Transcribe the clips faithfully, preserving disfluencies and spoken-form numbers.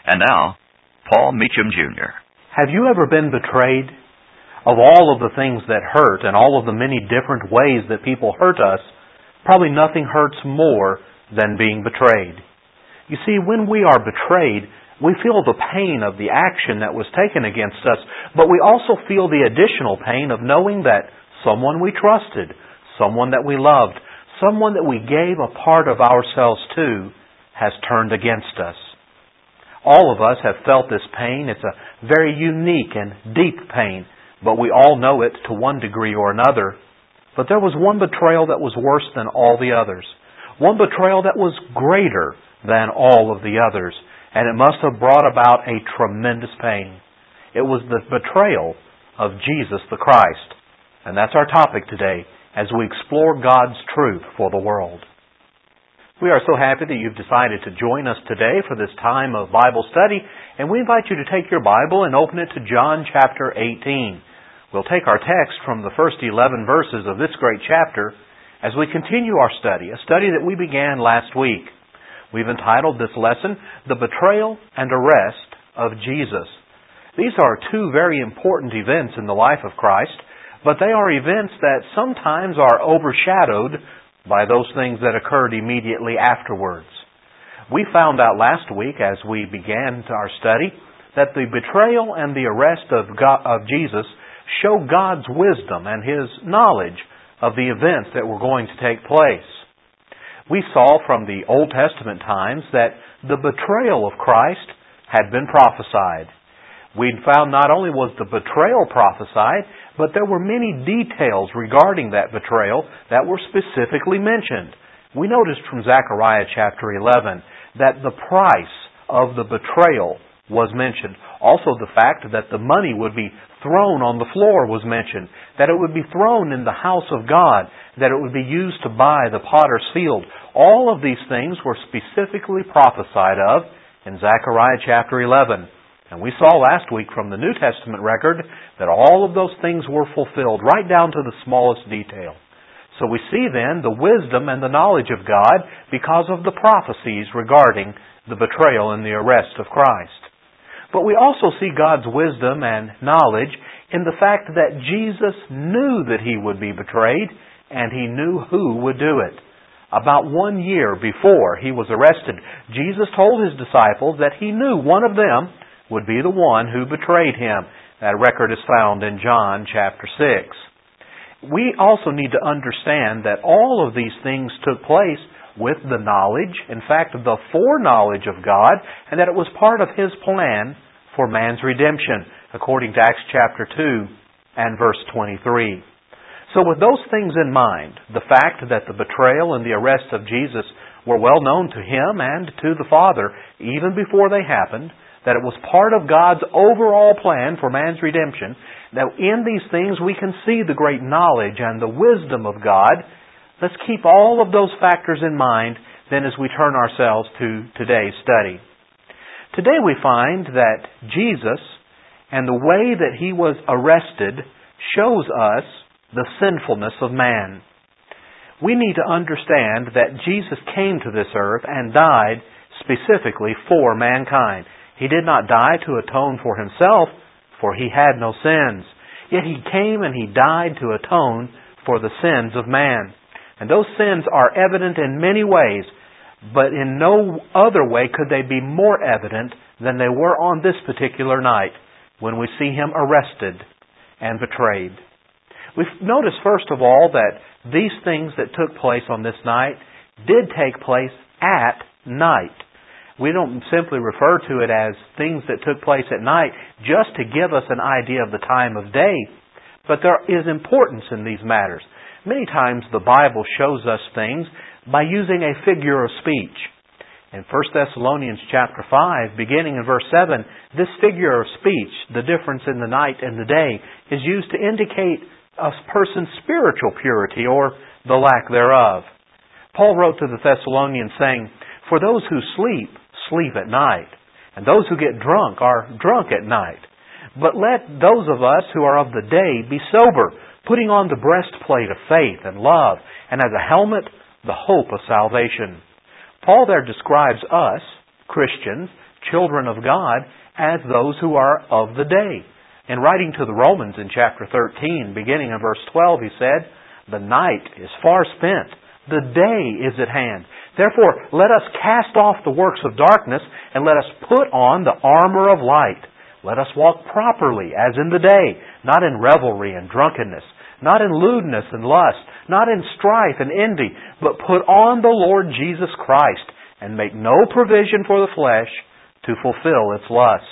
And now, Paul Meacham, Junior Have you ever been betrayed? Of all of the things that hurt and all of the many different ways that people hurt us, probably nothing hurts more than being betrayed. You see, when we are betrayed, we feel the pain of the action that was taken against us, but we also feel the additional pain of knowing that someone we trusted, someone that we loved, someone that we gave a part of ourselves to, has turned against us. All of us have felt this pain. It's a very unique and deep pain, but we all know it to one degree or another. But there was one betrayal that was worse than all the others. One betrayal that was greater than all of the others. And it must have brought about a tremendous pain. It was the betrayal of Jesus the Christ. And that's our topic today as we explore God's truth for the world. We are so happy that you've decided to join us today for this time of Bible study, and we invite you to take your Bible and open it to John chapter eighteen. We'll take our text from the first eleven verses of this great chapter as we continue our study, a study that we began last week. We've entitled this lesson, The Betrayal and Arrest of Jesus. These are two very important events in the life of Christ, but they are events that sometimes are overshadowed by those things that occurred immediately afterwards. We found out last week as we began our study that the betrayal and the arrest of God, of Jesus show God's wisdom and His knowledge of the events that were going to take place. We saw from the Old Testament times that the betrayal of Christ had been prophesied. We'd found not only was the betrayal prophesied, but there were many details regarding that betrayal that were specifically mentioned. We noticed from Zechariah chapter eleven that the price of the betrayal was mentioned. Also the fact that the money would be thrown on the floor was mentioned. That it would be thrown in the house of God. That it would be used to buy the potter's field. All of these things were specifically prophesied of in Zechariah chapter eleven. And we saw last week from the New Testament record that all of those things were fulfilled right down to the smallest detail. So we see then the wisdom and the knowledge of God because of the prophecies regarding the betrayal and the arrest of Christ. But we also see God's wisdom and knowledge in the fact that Jesus knew that He would be betrayed and He knew who would do it. About one year before He was arrested, Jesus told His disciples that He knew one of them would be the one who betrayed Him. That record is found in John chapter six. We also need to understand that all of these things took place with the knowledge, in fact, the foreknowledge of God, and that it was part of His plan for man's redemption, according to Acts chapter two and verse twenty-three. So with those things in mind, the fact that the betrayal and the arrest of Jesus were well known to Him and to the Father even before they happened, that it was part of God's overall plan for man's redemption, that in these things we can see the great knowledge and the wisdom of God. Let's keep all of those factors in mind then as we turn ourselves to today's study. Today we find that Jesus and the way that He was arrested shows us the sinfulness of man. We need to understand that Jesus came to this earth and died specifically for mankind. He did not die to atone for Himself, for He had no sins. Yet He came and He died to atone for the sins of man. And those sins are evident in many ways, but in no other way could they be more evident than they were on this particular night when we see Him arrested and betrayed. We've noticed first of all that these things that took place on this night did take place at night. We don't simply refer to it as things that took place at night just to give us an idea of the time of day. But there is importance in these matters. Many times the Bible shows us things by using a figure of speech. In First Thessalonians chapter five, beginning in verse seven, this figure of speech, the difference in the night and the day, is used to indicate a person's spiritual purity or the lack thereof. Paul wrote to the Thessalonians saying, "For those who sleep, sleep at night, and those who get drunk are drunk at night. But let those of us who are of the day be sober, putting on the breastplate of faith and love, and as a helmet, the hope of salvation." Paul there describes us, Christians, children of God as those who are of the day. In writing to the Romans in chapter thirteen, beginning in verse twelve, he said, "The night is far spent, the day is at hand. Therefore, let us cast off the works of darkness, and let us put on the armor of light. Let us walk properly, as in the day, not in revelry and drunkenness, not in lewdness and lust, not in strife and envy, but put on the Lord Jesus Christ, and make no provision for the flesh to fulfill its lusts."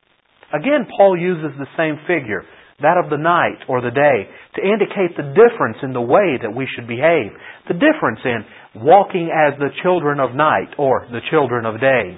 Again, Paul uses the same figure, that of the night or the day, to indicate the difference in the way that we should behave, the difference in walking as the children of night or the children of day.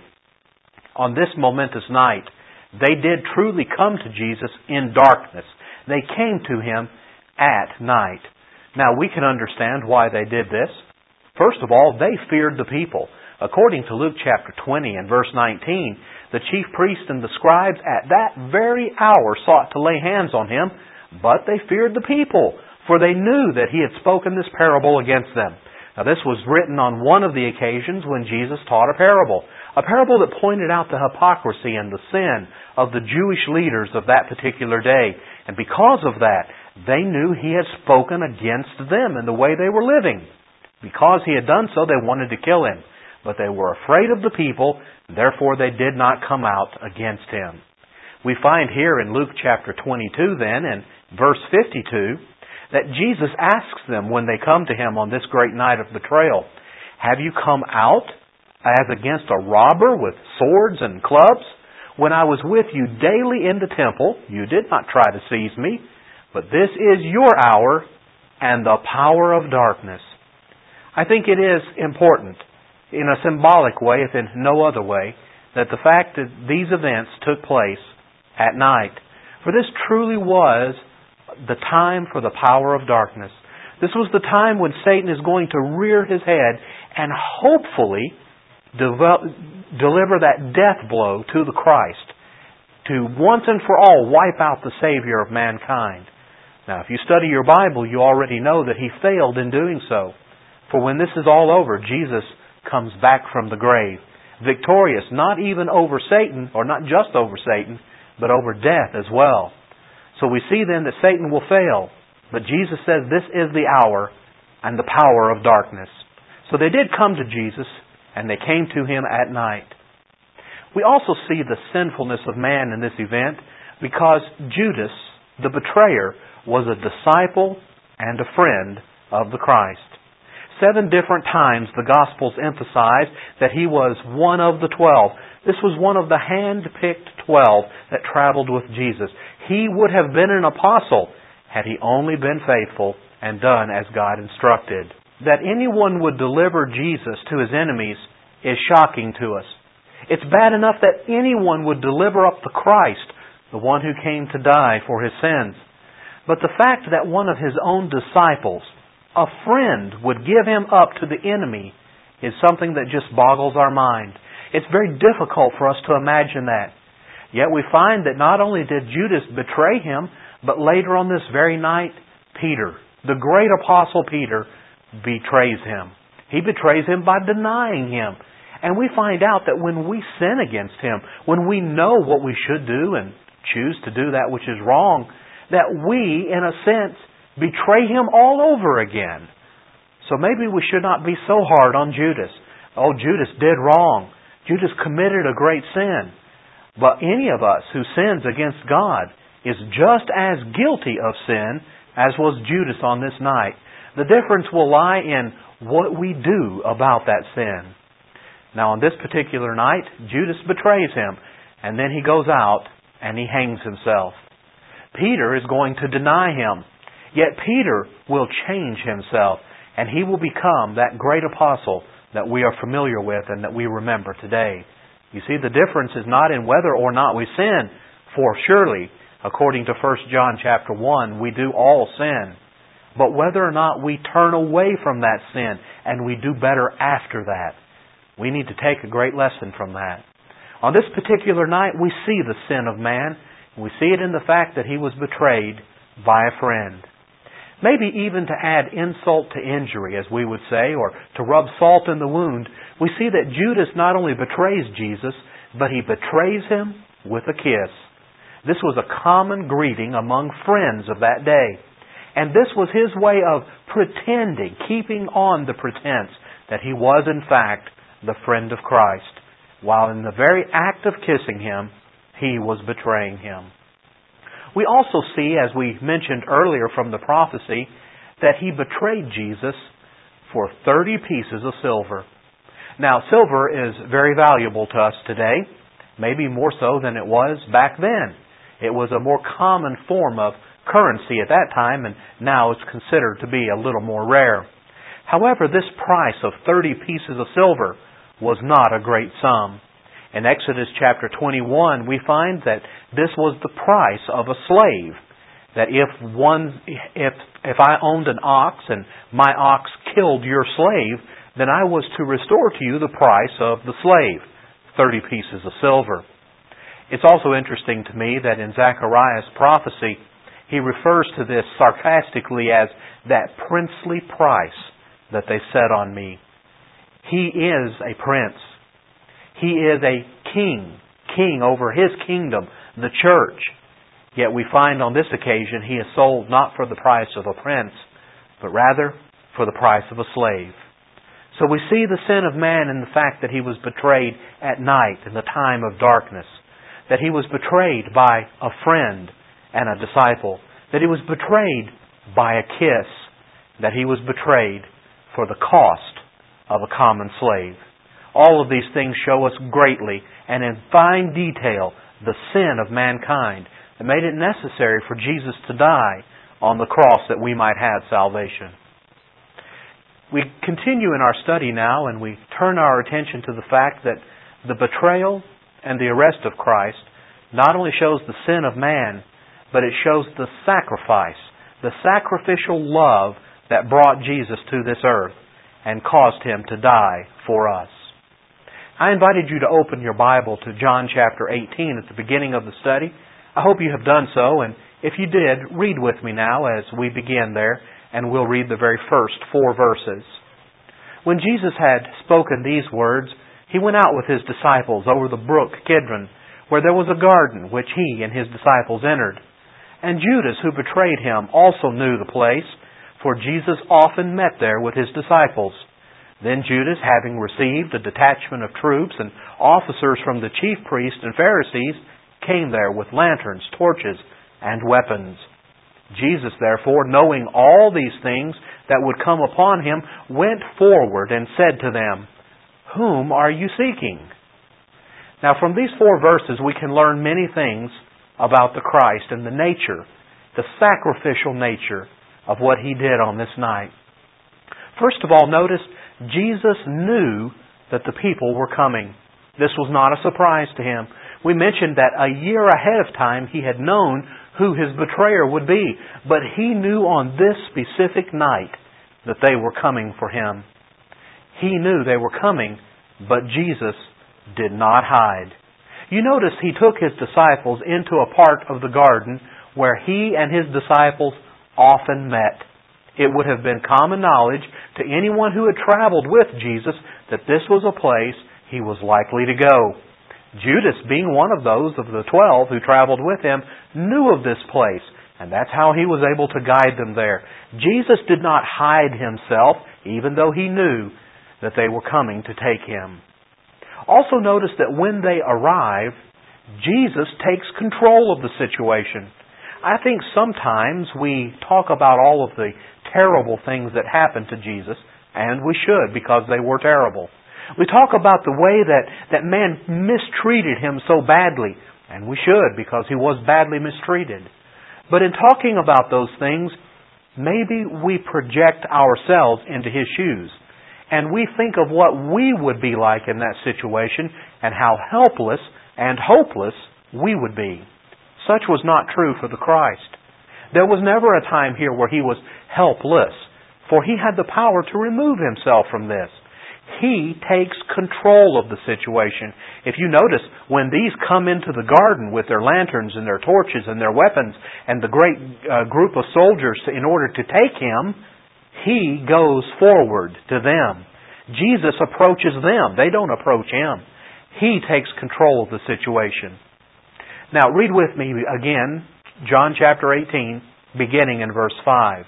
On this momentous night, they did truly come to Jesus in darkness. They came to Him at night. Now, we can understand why they did this. First of all, they feared the people. According to Luke chapter twenty and verse nineteen, the chief priests and the scribes at that very hour sought to lay hands on Him, but they feared the people, for they knew that He had spoken this parable against them. Now, this was written on one of the occasions when Jesus taught a parable, a parable that pointed out the hypocrisy and the sin of the Jewish leaders of that particular day. And because of that, they knew He had spoken against them and the way they were living. Because He had done so, they wanted to kill Him. But they were afraid of the people, therefore they did not come out against Him. We find here in Luke chapter twenty-two then, in verse fifty-two, that Jesus asks them when they come to Him on this great night of betrayal, "Have you come out as against a robber with swords and clubs? When I was with you daily in the temple, you did not try to seize me, but this is your hour and the power of darkness." I think it is important, in a symbolic way, if in no other way, that the fact that these events took place at night. For this truly was the time for the power of darkness. This was the time when Satan is going to rear his head and hopefully develop, deliver that death blow to the Christ, to once and for all wipe out the Savior of mankind. Now, if you study your Bible, you already know that he failed in doing so. For when this is all over, Jesus comes back from the grave, victorious not even over Satan, or not just over Satan, but over death as well. So we see then that Satan will fail, but Jesus says this is the hour and the power of darkness. So they did come to Jesus, and they came to Him at night. We also see the sinfulness of man in this event because Judas, the betrayer, was a disciple and a friend of the Christ. Seven different times the Gospels emphasize that he was one of the twelve. This was one of the hand-picked twelve that traveled with Jesus. He would have been an apostle had he only been faithful and done as God instructed. That anyone would deliver Jesus to his enemies is shocking to us. It's bad enough that anyone would deliver up the Christ, the one who came to die for his sins. But the fact that one of his own disciples, a friend, would give him up to the enemy is something that just boggles our mind. It's very difficult for us to imagine that. Yet we find that not only did Judas betray him, but later on this very night, Peter, the great apostle Peter, betrays him. He betrays him by denying him. And we find out that when we sin against him, when we know what we should do and choose to do that which is wrong, that we, in a sense, betray him all over again. So maybe we should not be so hard on Judas. Oh, Judas did wrong. Judas committed a great sin. But any of us who sins against God is just as guilty of sin as was Judas on this night. The difference will lie in what we do about that sin. Now, on this particular night, Judas betrays him, and then he goes out and he hangs himself. Peter is going to deny him. Yet Peter will change himself, and he will become that great apostle that we are familiar with and that we remember today. You see, the difference is not in whether or not we sin, for surely, according to First John chapter one, we do all sin. But whether or not we turn away from that sin and we do better after that. We need to take a great lesson from that. On this particular night, we see the sin of man. We see it in the fact that he was betrayed by a friend. Maybe even to add insult to injury, as we would say, or to rub salt in the wound, we see that Judas not only betrays Jesus, but he betrays him with a kiss. This was a common greeting among friends of that day. And this was his way of pretending, keeping on the pretense that he was in fact the friend of Christ, while in the very act of kissing him, he was betraying him. We also see, as we mentioned earlier from the prophecy, that he betrayed Jesus for thirty pieces of silver. Now, silver is very valuable to us today, maybe more so than it was back then. It was a more common form of currency at that time, and now it's considered to be a little more rare. However, this price of thirty pieces of silver was not a great sum. In Exodus chapter twenty-one, we find that this was the price of a slave. That if one, if if I owned an ox and my ox killed your slave, then I was to restore to you the price of the slave, thirty pieces of silver. It's also interesting to me that in Zechariah's prophecy, he refers to this sarcastically as that princely price that they set on me. He is a prince. He is a king, king over his kingdom, the church. Yet we find on this occasion he is sold not for the price of a prince, but rather for the price of a slave. So we see the sin of man in the fact that he was betrayed at night in the time of darkness, that he was betrayed by a friend and a disciple, that he was betrayed by a kiss, that he was betrayed for the cost of a common slave. All of these things show us greatly and in fine detail the sin of mankind that made it necessary for Jesus to die on the cross that we might have salvation. We continue in our study now, and we turn our attention to the fact that the betrayal and the arrest of Christ not only shows the sin of man, but it shows the sacrifice, the sacrificial love that brought Jesus to this earth and caused Him to die for us. I invited you to open your Bible to John chapter eighteen at the beginning of the study. I hope you have done so, and if you did, read with me now as we begin there, and we'll read the very first four verses. When Jesus had spoken these words, He went out with His disciples over the brook Kidron, where there was a garden which He and His disciples entered. And Judas, who betrayed Him, also knew the place, for Jesus often met there with His disciples. Then Judas, having received a detachment of troops and officers from the chief priests and Pharisees, came there with lanterns, torches, and weapons. Jesus, therefore, knowing all these things that would come upon Him, went forward and said to them, "Whom are you seeking?" Now, from these four verses, we can learn many things about the Christ and the nature, the sacrificial nature of what He did on this night. First of all, notice Jesus knew that the people were coming. This was not a surprise to Him. We mentioned that a year ahead of time He had known who His betrayer would be, but He knew on this specific night that they were coming for Him. He knew they were coming, but Jesus did not hide. You notice He took His disciples into a part of the garden where He and His disciples often met. It would have been common knowledge to anyone who had traveled with Jesus that this was a place He was likely to go. Judas, being one of those of the twelve who traveled with Him, knew of this place, and that's how he was able to guide them there. Jesus did not hide Himself, even though He knew that they were coming to take Him. Also notice that when they arrive, Jesus takes control of the situation. I think sometimes we talk about all of the terrible things that happened to Jesus, and we should, because they were terrible. We talk about the way that, that man mistreated Him so badly, and we should, because He was badly mistreated. But in talking about those things, maybe we project ourselves into His shoes, and we think of what we would be like in that situation, and how helpless and hopeless we would be. Such was not true for the Christ. There was never a time here where He was helpless, for He had the power to remove Himself from this. He takes control of the situation. If you notice, when these come into the garden with their lanterns and their torches and their weapons and the great uh, group of soldiers in order to take Him, He goes forward to them. Jesus approaches them. They don't approach Him. He takes control of the situation. Now, read with me again, John chapter eighteen, beginning in verse five.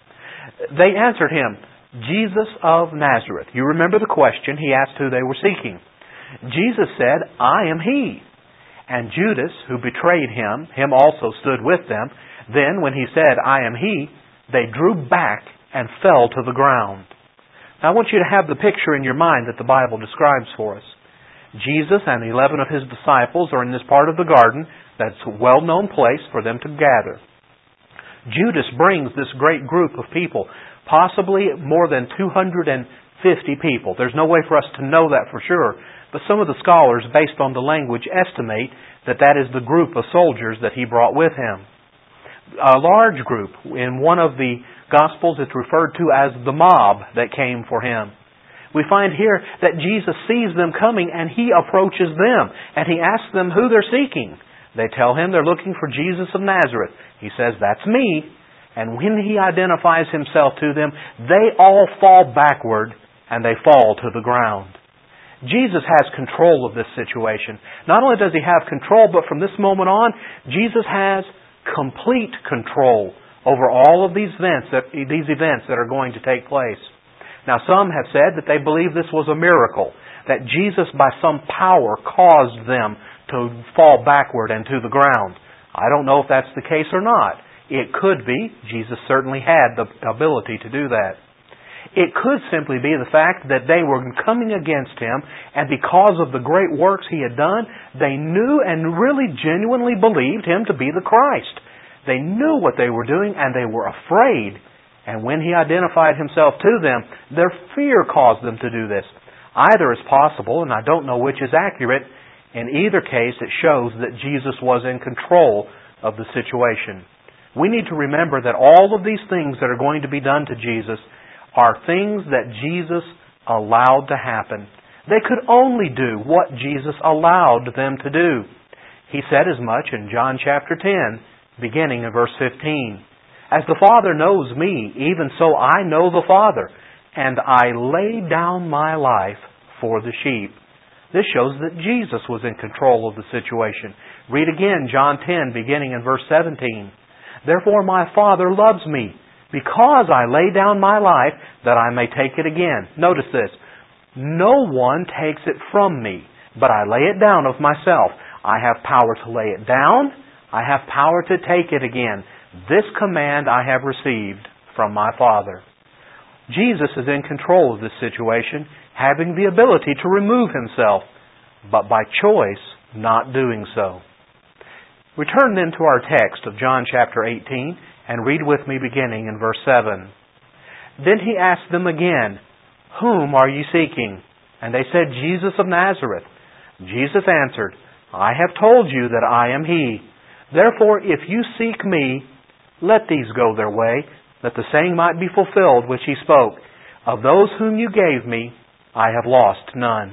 They answered him, Jesus of Nazareth. You remember the question he asked who they were seeking. Jesus said, I am He. And Judas, who betrayed him, him also stood with them. Then, when he said, I am He, they drew back and fell to the ground. Now, I want you to have the picture in your mind that the Bible describes for us. Jesus and eleven of His disciples are in this part of the garden. That's a well-known place for them to gather. Judas brings this great group of people, possibly more than two hundred fifty people. There's no way for us to know that for sure, but some of the scholars, based on the language, estimate that that is the group of soldiers that he brought with him. A large group. In one of the Gospels, it's referred to as the mob that came for him. We find here that Jesus sees them coming and He approaches them and He asks them who they're seeking. They tell Him they're looking for Jesus of Nazareth. He says, that's me. And when He identifies Himself to them, they all fall backward and they fall to the ground. Jesus has control of this situation. Not only does He have control, but from this moment on, Jesus has complete control over all of these events that, these events that are going to take place. Now, some have said that they believe this was a miracle, that Jesus by some power caused them to fall backward and to the ground. I don't know if that's the case or not. It could be. Jesus certainly had the ability to do that. It could simply be the fact that they were coming against Him, and because of the great works He had done, they knew and really genuinely believed Him to be the Christ. They knew what they were doing, and they were afraid. And when He identified Himself to them, their fear caused them to do this. Either is possible, and I don't know which is accurate. In either case, it shows that Jesus was in control of the situation. We need to remember that all of these things that are going to be done to Jesus are things that Jesus allowed to happen. They could only do what Jesus allowed them to do. He said as much in John chapter ten, beginning in verse fifteen. As the Father knows me, even so I know the Father, and I lay down my life for the sheep. This shows that Jesus was in control of the situation. Read again John ten, beginning in verse seventeen. Therefore my Father loves me, because I lay down my life, that I may take it again. Notice this. No one takes it from me, but I lay it down of myself. I have power to lay it down. I have power to take it again. This command I have received from my Father. Jesus is in control of this situation, having the ability to remove Himself, but by choice not doing so. Return then to our text of John chapter eighteen and read with me beginning in verse seven. Then He asked them again, Whom are you seeking? And they said, Jesus of Nazareth. Jesus answered, I have told you that I am He. Therefore, if you seek me, let these go their way, that the saying might be fulfilled which He spoke. Of those whom you gave me, I have lost none.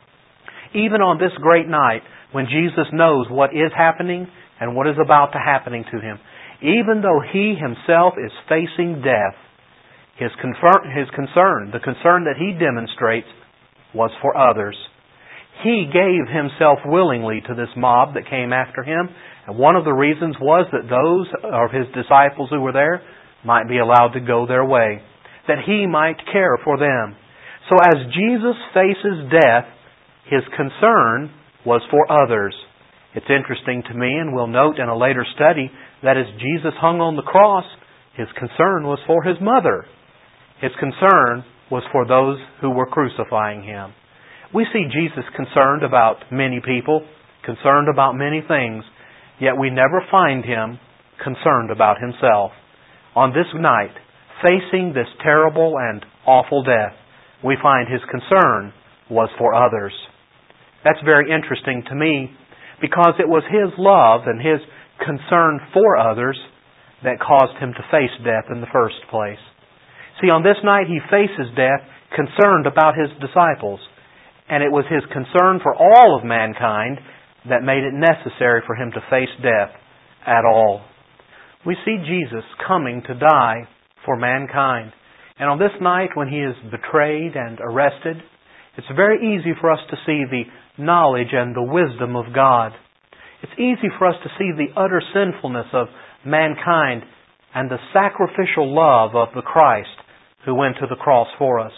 Even on this great night, when Jesus knows what is happening and what is about to happening to Him, even though He Himself is facing death, His, confer- his concern, the concern that He demonstrates, was for others. He gave Himself willingly to this mob that came after Him, and one of the reasons was that those of His disciples who were there might be allowed to go their way, that He might care for them. So as Jesus faces death, His concern was for others. It's interesting to me, and we'll note in a later study, that as Jesus hung on the cross, His concern was for His mother. His concern was for those who were crucifying Him. We see Jesus concerned about many people, concerned about many things, yet we never find Him concerned about Himself. On this night, facing this terrible and awful death, we find His concern was for others. That's very interesting to me, because it was His love and His concern for others that caused Him to face death in the first place. See, on this night He faces death concerned about His disciples, and it was His concern for all of mankind that made it necessary for Him to face death at all. We see Jesus coming to die for mankind. And on this night when He is betrayed and arrested, It's very easy for us to see the knowledge and the wisdom of God. It's easy for us to see the utter sinfulness of mankind and the sacrificial love of the Christ who went to the cross for us.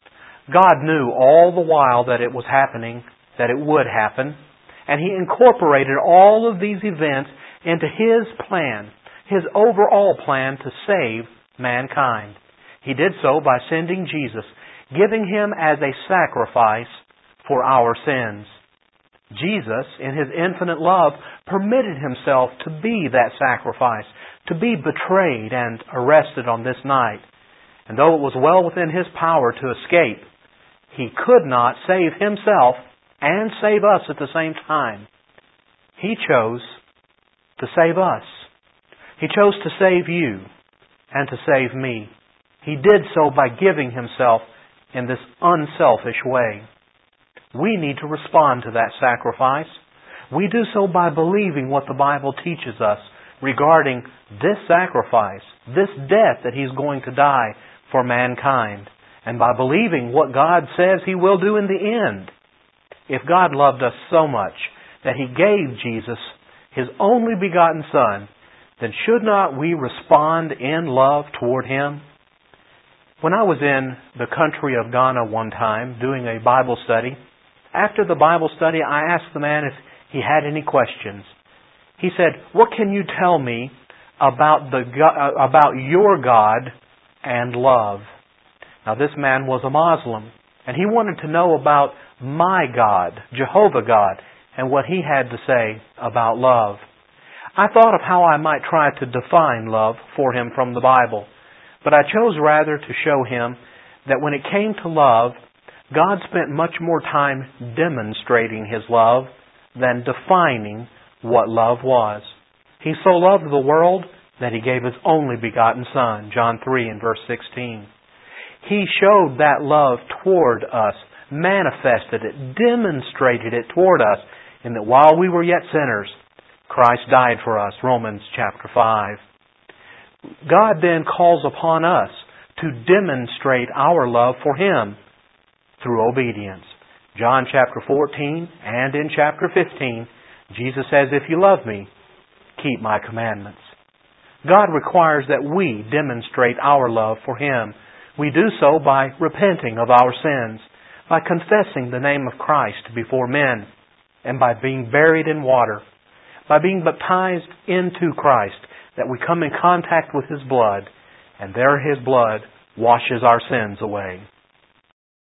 God knew all the while that it was happening, that it would happen, and He incorporated all of these events into His plan, His overall plan to save mankind. He did so by sending Jesus, giving Him as a sacrifice for our sins. Jesus, in His infinite love, permitted Himself to be that sacrifice, to be betrayed and arrested on this night. And though it was well within His power to escape, He could not save Himself and save us at the same time. He chose to save us. He chose to save you and to save me. He did so by giving Himself in this unselfish way. We need to respond to that sacrifice. We do so by believing what the Bible teaches us regarding this sacrifice, this death that He's going to die for mankind, and by believing what God says He will do in the end. If God loved us so much that He gave Jesus, His only begotten Son, then should not we respond in love toward Him? When I was in the country of Ghana one time doing a Bible study, after the Bible study I asked the man if he had any questions. He said, "What can you tell me about the about your God and love?" Now this man was a Muslim, and he wanted to know about my God, Jehovah God, and what He had to say about love. I thought of how I might try to define love for him from the Bible, but I chose rather to show him that when it came to love, God spent much more time demonstrating His love than defining what love was. He so loved the world that He gave His only begotten Son, John three and verse sixteen. He showed that love toward us, manifested it, demonstrated it toward us, in that while we were yet sinners, Christ died for us, Romans chapter five. God then calls upon us to demonstrate our love for Him through obedience. John chapter fourteen and in chapter fifteen, Jesus says, "If you love me, keep my commandments." God requires that we demonstrate our love for Him. We do so by repenting of our sins, by confessing the name of Christ before men, and by being buried in water, by being baptized into Christ, that we come in contact with His blood, and there His blood washes our sins away.